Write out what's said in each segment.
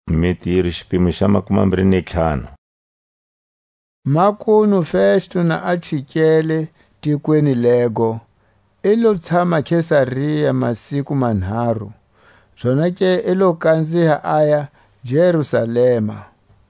Meti xipimo xa 25. Makunu Festo na achikele tikweni lego ilo tshama Khesaria masiku manharhu, zonake ilo kandziha aya Jerusalema.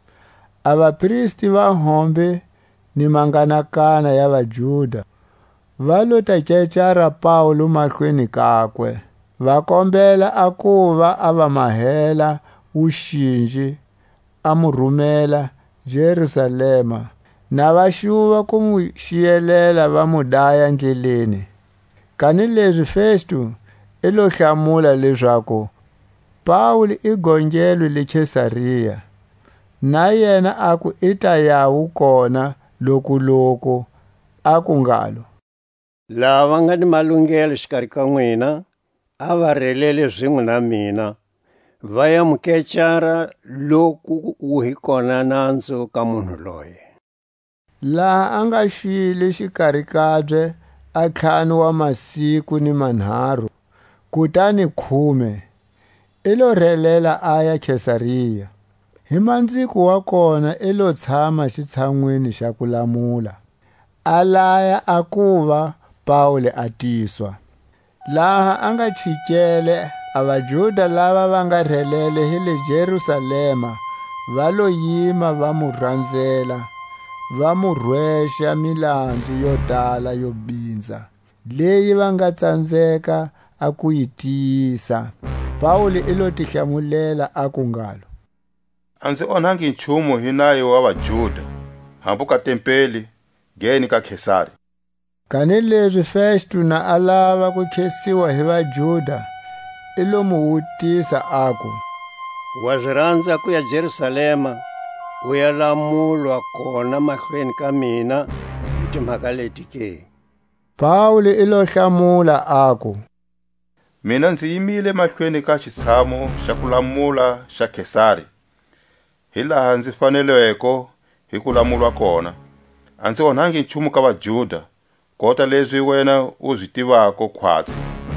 Abapristi va hombe ni manganakana ya vaJuda va lo ta cecara Paulo mahlweni kakwe, va kombela a kuva a va mahela wuxinji a mu rhumela Jerusalema, na va xuva ku mu xiyelela va mu daya ndleleni. Kanileswi Festo i lo hlamula leswaku Paulo i gongelwe le Khesaria, na yena aku i ta yawu kona lokuloko, a ku ngalo, lava nga ni malunghelo xikarhi ka n'wina a va relele zwin'we na mina, va ya mu kecara loku wu hi kona nandzu ka munhu loye. Laha a nga xwile xikarhi kabye a ntlhanu wa masiku ni manharhu, kutani 10 i lo rhelela a ya Khesaria. Hi mandziko wa kona i lo tshama xitshan'wini xa ku lamula, a laya a kuva Paulo a tiswa. Laha a nga chikele a vaJuda lava va nga rhelele hi le Jerusalema va lo yima va mu rhandzela, va mu rhwexa milandzu yo tala yo bindza leyi va nga tsandzeka a ku yi tiyisa. Paulo i lo tihlamulela a ku ngalo, a ndzi onhangi nchumu hi nayo wa vaJuda, hambu ka tempeli geni ka Khesari. Kanileswi Festo na a lava ku khesiwa hi vaJuda i lo mu vutisa aku, wa swi rhandza ku ya Jerusalema u ya lamulwa kona mahlweni ka mina hi timhaka leti ke? Paulo i lo hlamula aku, mina ndzi yimile mahlweni ka xitshamo xa ku lamula xa Khesari, hi laha ndzi faneleke hi ku lamulwa kona. A ndzi onhangi nchumu ka vaJuda, kota leswi wena u swi tivako khwatsi.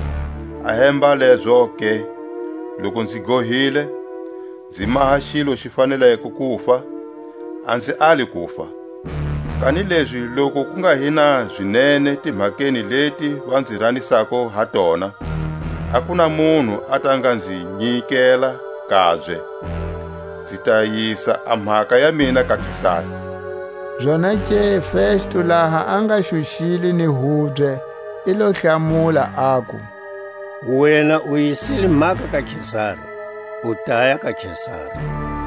A hemba leswo ke, loko ndzi gohile ndzi maha xilo xi faneleke kufa, a ndzi ali kufa. Kanileswi loko ku nga hina swinene timhakeni leti va ndzi ranisako ha tona, a ku na munhu a ta nga ndzi nyikela kabye. Ndzi ta yisa a mhaka ya mina ka Khesari. Zonake Festo laha a nga xuxile ni hubye i lo hlamula aku, wena u yisile mhaka ka Khesari, u ta ya ka Khesari.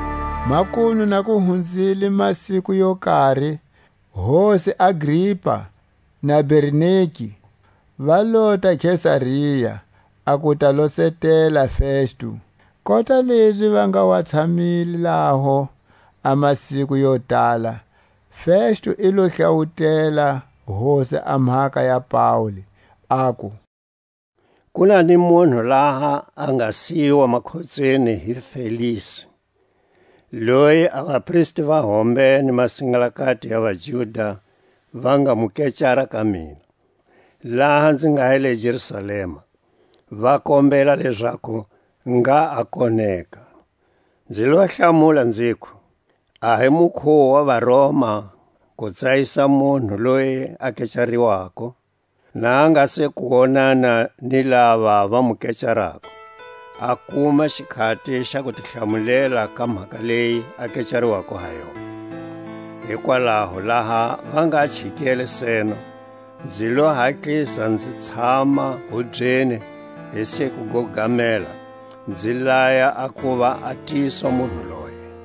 Makunu na ku hundzile masiku yo karhi, Hosi Agripa na Berniki va lota Khesaria a ku ta losetela Festo. Kota leswi va nga wa tshamile laho a masiku yo tala, Festo i lo hlawutela hosi a mhaka ya Paulo, aku, ku na ni munhu laha a nga siyiwa makhotsweni hi Felisi, loyi a vapristi va hombe ni masingalakati ya vaJuda va nga mu kecara ka mina. Laha ndzi nga ya le Jerusalema, va kombela leswaku nga a koneka. Ndzi lo hlamula ndzi ku, a hi mukhuva wa Varoma ku tsayisa munhu loyi a kecariwako, na a nga se ku onana ni lava va mu kecarako, a kuma xikhati xa ku tihlamulela ka mhaka leyi a kecariwako ha yona. Hikwalaho laha va nga chikele seno, ndzi lo hatlisa ndzi tshama hubyeni hi siku go gamela, ndzi laya a kuva a tiswa munhu loye.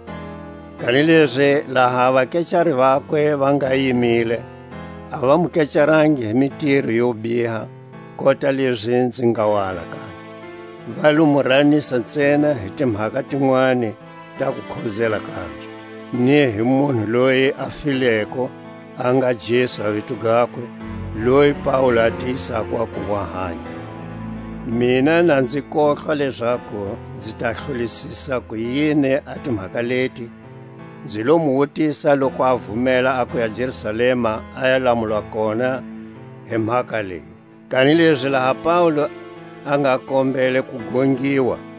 Kanileswi laha vakecari vakwe va nga yimile, a va mu kecarangi hi mitirho yo biha, kota leswi ndzi nga wa alakanya. Va lo mu ranisa ntsena hi timhaka tin'wani ta ku khozela kabye, ni hi munhu loyi a fileko a nga Jesu a vito gakwe, loyi Paulo a tiyisako a ku wa hanya. Mina na ndzi kohla leswaku ndzi ta hlulisisa ku yini a timhaka leti. Ndzi lo mu vutisa loko a vhumela a ku ya Jerusalema a ya lamulwa kona hi mhaka leyi. Kanileswi laha Paulo a nga kombele ku gongiwa,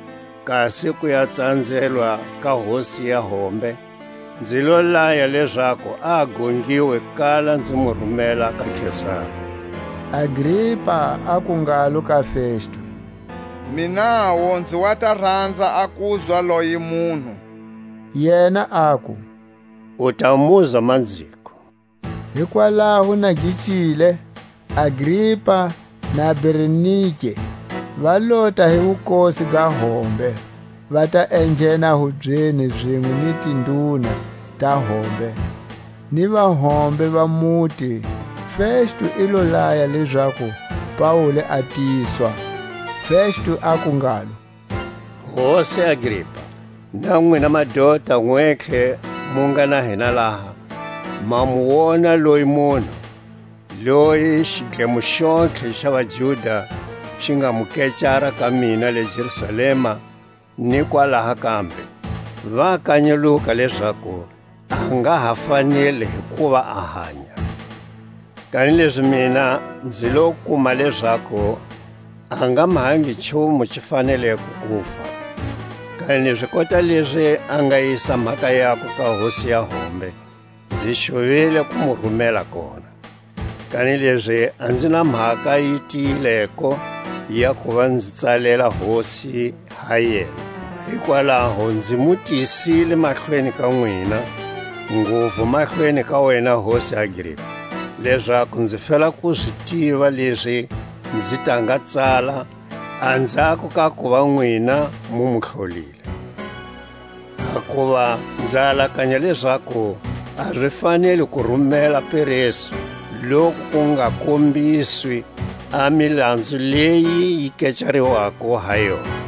kasi ku ya tsandzeliwa ka hosi ya Hombe, ndzi lo laya leswaku a gongiwe kala ndzi mu rhumela ka Khesaru. Agripa a ku ngalo ka Festo, minawo ndzi wa ta rhandza a kuzwa loyi munhu. yena aku, U ta muza mandziko. hikwalaho na gicile Agripa na Berenike va lota hi vukosi ga Hombe, va ta enjena hubyeni byen'we ni tinduna ta Hombe ni vahombe va muti. Festo i lo laya leswaku Pawulo a tiswa. Festo a ku ngalo, Hosi Agripa, na n'wina madota n'wetlhe mu nga na hina laha, ma mu wona loyi munhu loyi xidlemo xontlhe xa Vajuda xi nga mu kecara ka mina le Jerusalema ni kwalaha kambe, va kanyeluka leswaku a nga ha fanele hikuva a hanya. Kanileswi mina ndzi lo kuma leswaku a nga mahangi nchumu xi faneleke kufa. Kanileswi kota leswi a nga yisa mhaka yakwe ka hosi ya Hombe, ndzi xovile ku mu rhumela kona. Kanileswi a ndzi na mhaka yi tiyileko ya ku va ndzi tsalela hosi ha yena, hikwalaho ndzi mu tisile mahlweni ka n'wina, ngopfu mahlweni ka wena hosi Agripa, leswaku ndzi fela ku swi tiva leswi ndzi ta nga tsala andzhaku ka ku va n'wina mu mu hlolile. Hikuva ndzi alakanya leswaku a ri fanele ku rhumela Peresu loko ku nga kombiswi a milandzu leyi yi kecariwaka ha yona.